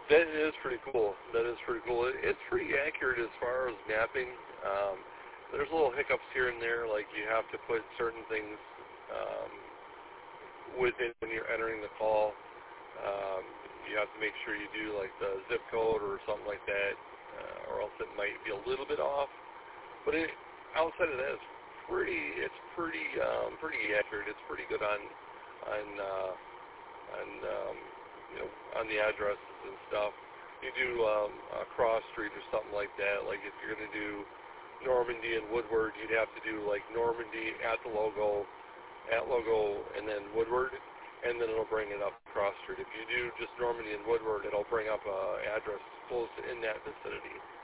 That is pretty cool. That is pretty cool. It's pretty accurate as far as mapping. There's little hiccups here and there, like you have to put certain things within when you're entering the call. You have to make sure you do like the zip code or something like that, or else it might be a little bit off. But outside of that, it's pretty accurate. It's pretty good on on the addresses and stuff. You do a cross street or something like that. Like if you're going to do Normandy and Woodward, you'd have to do like Normandy at the logo, and then Woodward, and then it'll bring it up cross street. If you do just Normandy and Woodward, it'll bring up address close in that vicinity.